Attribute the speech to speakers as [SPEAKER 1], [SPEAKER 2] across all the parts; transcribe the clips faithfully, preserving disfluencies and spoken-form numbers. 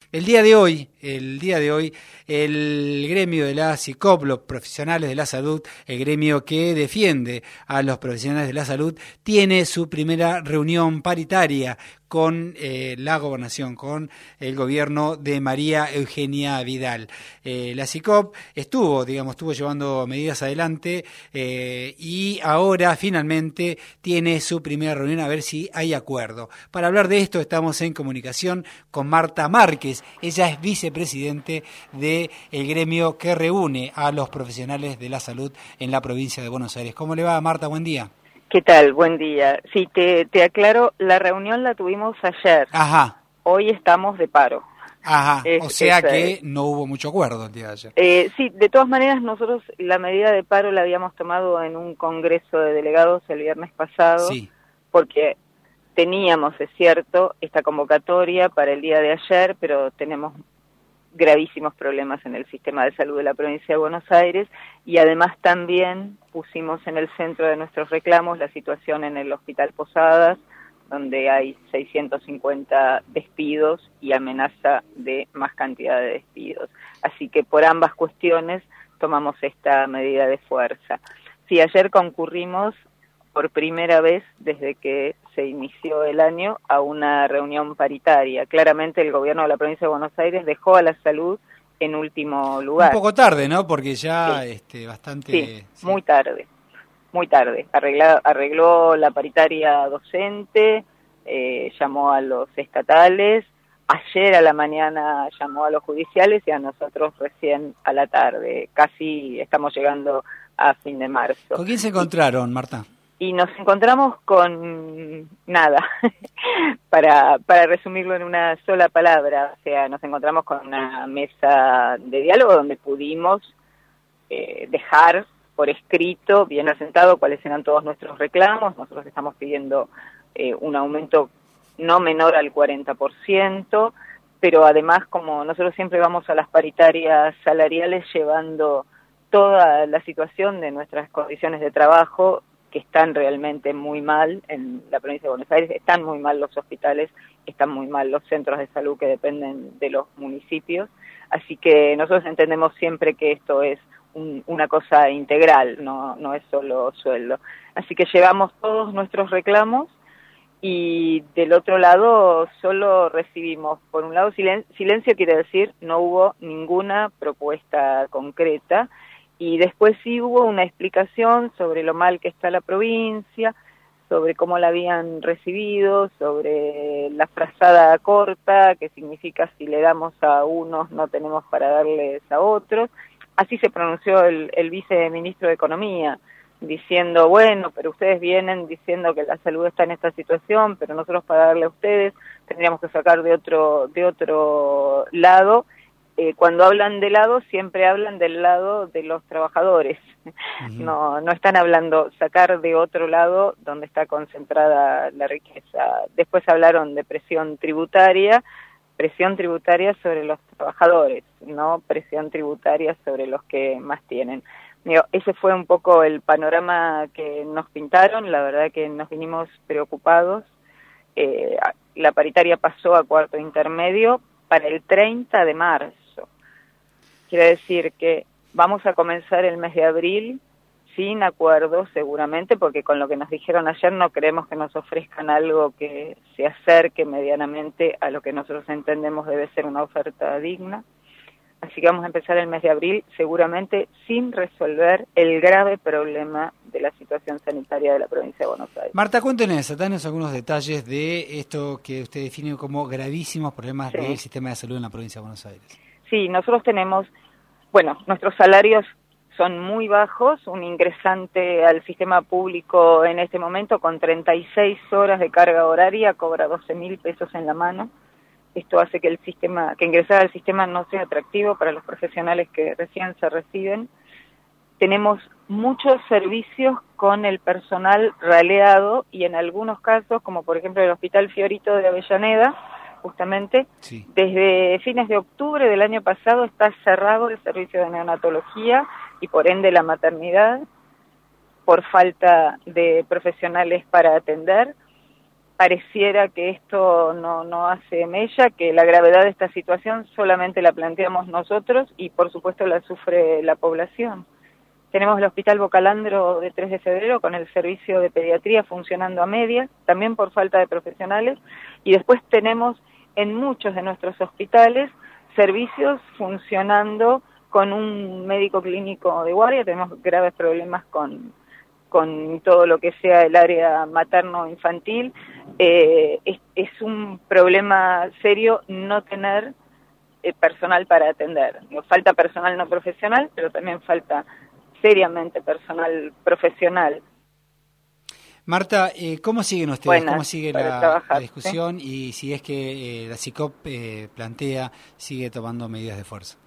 [SPEAKER 1] El día de hoy, el día de hoy, el gremio de la SICOP, los profesionales de la salud, el gremio que defiende a los profesionales de la salud, tiene su primera reunión paritaria con eh, la gobernación, con el gobierno de María Eugenia Vidal. Eh, la SICOP estuvo, digamos, estuvo llevando medidas adelante eh, y ahora finalmente tiene su primera reunión a ver si hay acuerdo. Para hablar de esto estamos en comunicación con Marta Márquez. Ella es vicepresidente del gremio que reúne a los profesionales de la salud en la provincia de Buenos Aires. ¿Cómo le va, Marta? Buen día.
[SPEAKER 2] ¿Qué tal? Buen día. Sí, te, te aclaro, la reunión la tuvimos ayer.
[SPEAKER 1] Ajá.
[SPEAKER 2] Hoy estamos de paro.
[SPEAKER 1] Ajá, es, o sea
[SPEAKER 2] es,
[SPEAKER 1] que
[SPEAKER 2] eh,
[SPEAKER 1] no hubo mucho acuerdo el día de ayer.
[SPEAKER 2] Eh, sí, de todas maneras nosotros la medida de paro la habíamos tomado en un congreso de delegados el viernes pasado,
[SPEAKER 1] Sí.
[SPEAKER 2] Porque teníamos, es cierto, esta convocatoria para el día de ayer, pero tenemos gravísimos problemas en el sistema de salud de la provincia de Buenos Aires y además también pusimos en el centro de nuestros reclamos la situación en el Hospital Posadas, donde hay seiscientos cincuenta despidos y amenaza de más cantidad de despidos. Así que por ambas cuestiones tomamos esta medida de fuerza. Sí, ayer concurrimos por primera vez desde que se inició el año a una reunión paritaria. Claramente el gobierno de la provincia de Buenos Aires dejó a la salud en último lugar.
[SPEAKER 1] Un poco tarde, ¿no? Porque ya
[SPEAKER 2] sí.
[SPEAKER 1] este, bastante...
[SPEAKER 2] Sí,
[SPEAKER 1] sí,
[SPEAKER 2] muy tarde, muy tarde. Arregla, arregló la paritaria docente, eh, llamó a los estatales, ayer a la mañana llamó a los judiciales y a nosotros recién a la tarde. Casi estamos llegando a fin de marzo.
[SPEAKER 1] ¿Con quién se encontraron, Marta?
[SPEAKER 2] Y nos encontramos con nada, para, para resumirlo en una sola palabra. O sea, nos encontramos con una mesa de diálogo donde pudimos eh, dejar por escrito, bien asentado, cuáles eran todos nuestros reclamos. Nosotros estamos pidiendo eh, un aumento no menor al cuarenta por ciento, pero además, como nosotros siempre vamos a las paritarias salariales llevando toda la situación de nuestras condiciones de trabajo, que están realmente muy mal en la provincia de Buenos Aires, están muy mal los hospitales, están muy mal los centros de salud que dependen de los municipios, así que nosotros entendemos siempre que esto es un, una cosa integral, no, no es solo sueldo. Así que llevamos todos nuestros reclamos y del otro lado solo recibimos, por un lado, silen- silencio quiere decir no hubo ninguna propuesta concreta. Y después sí hubo una explicación sobre lo mal que está la provincia, sobre cómo la habían recibido, sobre la frazada corta, que significa si le damos a unos no tenemos para darles a otros. Así se pronunció el, el viceministro de Economía, diciendo, bueno, pero ustedes vienen diciendo que la salud está en esta situación, pero nosotros para darle a ustedes tendríamos que sacar de otro, de otro lado. Eh, cuando hablan de lado, siempre hablan del lado de los trabajadores. Uh-huh. No, no están hablando sacar de otro lado donde está concentrada la riqueza. Después hablaron de presión tributaria, presión tributaria sobre los trabajadores, no presión tributaria sobre los que más tienen. Digo, ese fue un poco el panorama que nos pintaron, la verdad que nos vinimos preocupados. Eh, la paritaria pasó a cuarto intermedio para el treinta de marzo. Quiere decir que vamos a comenzar el mes de abril sin acuerdo seguramente, porque con lo que nos dijeron ayer no creemos que nos ofrezcan algo que se acerque medianamente a lo que nosotros entendemos debe ser una oferta digna. Así que vamos a empezar el mes de abril seguramente sin resolver el grave problema de la situación sanitaria de la provincia de Buenos Aires.
[SPEAKER 1] Marta, cuéntenos, danos algunos detalles de esto que usted define como gravísimos problemas sí. del sistema de salud en la provincia de Buenos Aires.
[SPEAKER 2] Sí, nosotros tenemos, bueno, nuestros salarios son muy bajos, un ingresante al sistema público en este momento con treinta y seis horas de carga horaria cobra doce mil pesos en la mano. Esto hace que el sistema, que ingresar al sistema no sea atractivo para los profesionales que recién se reciben. Tenemos muchos servicios con el personal raleado y en algunos casos, como por ejemplo el Hospital Fiorito de Avellaneda, justamente, sí. desde fines de octubre del año pasado está cerrado el servicio de neonatología y por ende la maternidad por falta de profesionales para atender. pareciera que esto no, no hace mella, que la gravedad de esta situación solamente la planteamos nosotros y por supuesto la sufre la población. Tenemos el Hospital Bocalandro de tres de febrero con el servicio de pediatría funcionando a medias, también por falta de profesionales, y después tenemos en muchos de nuestros hospitales servicios funcionando con un médico clínico de guardia. Tenemos graves problemas con, con todo lo que sea el área materno-infantil. Eh, es, es un problema serio no tener eh, personal para atender. Nos falta personal no profesional, pero también falta seriamente personal profesional.
[SPEAKER 1] Marta, eh, ¿cómo siguen ustedes?
[SPEAKER 2] Buenas,
[SPEAKER 1] ¿Cómo sigue la,
[SPEAKER 2] trabajar,
[SPEAKER 1] la discusión?
[SPEAKER 2] ¿sí?
[SPEAKER 1] Y si es que eh, la SICOP eh, plantea, sigue tomando medidas de fuerza.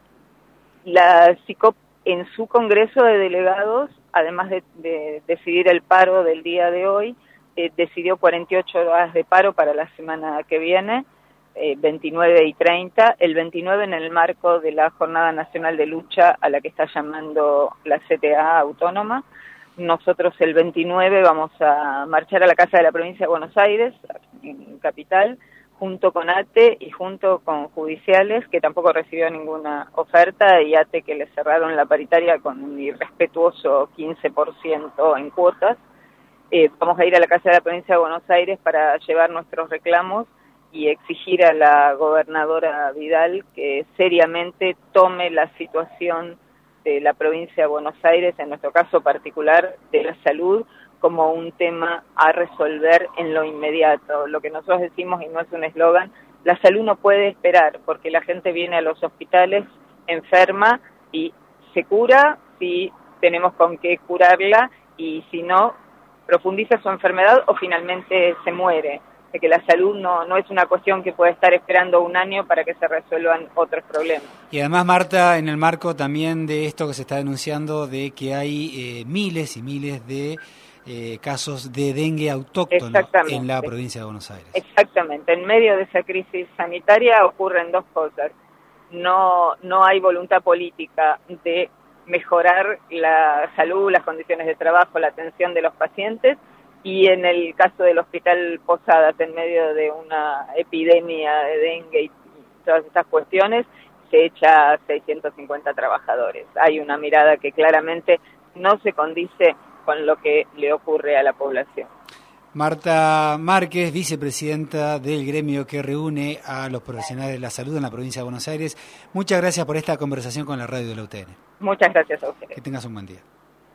[SPEAKER 2] La SICOP en su Congreso de Delegados, además de, de decidir el paro del día de hoy, eh, decidió cuarenta y ocho horas de paro para la semana que viene, eh, veintinueve y treinta, el veintinueve en el marco de la Jornada Nacional de Lucha a la que está llamando la C T A autónoma. Nosotros el veintinueve vamos a marchar a la Casa de la Provincia de Buenos Aires, en Capital, junto con A T E y junto con judiciales, que tampoco recibió ninguna oferta, y A T E que le cerraron la paritaria con un irrespetuoso quince por ciento en cuotas. Eh, vamos a ir a la Casa de la Provincia de Buenos Aires para llevar nuestros reclamos y exigir a la gobernadora Vidal que seriamente tome la situación de la provincia de Buenos Aires, en nuestro caso particular de la salud, como un tema a resolver en lo inmediato. Lo que nosotros decimos, y no es un eslogan, la salud no puede esperar, porque la gente viene a los hospitales enferma y se cura si tenemos con qué curarla, y si no, profundiza su enfermedad o finalmente se muere. De que la salud no, no es una cuestión que puede estar esperando un año para que se resuelvan otros problemas.
[SPEAKER 1] Y además, Marta, en el marco también de esto que se está denunciando, de que hay eh, miles y miles de eh, casos de dengue autóctono en la provincia de Buenos Aires.
[SPEAKER 2] Exactamente. En medio de esa crisis sanitaria ocurren dos cosas. No, no hay voluntad política de mejorar la salud, las condiciones de trabajo, la atención de los pacientes, y en el caso del Hospital Posadas, en medio de una epidemia de dengue y todas estas cuestiones, se echa a seiscientos cincuenta trabajadores. Hay una mirada que claramente no se condice con lo que le ocurre a la población.
[SPEAKER 1] Marta Márquez, vicepresidenta del gremio que reúne a los profesionales de la salud en la provincia de Buenos Aires, muchas gracias por esta conversación con la radio de la U T N.
[SPEAKER 2] Muchas gracias a ustedes.
[SPEAKER 1] Que tengas un buen día.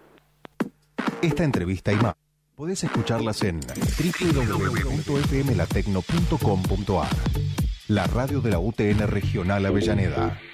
[SPEAKER 3] Esta entrevista y más podés escucharlas en doble u doble u doble u punto f m latecno punto com punto a r, la radio de la U T N Regional Avellaneda.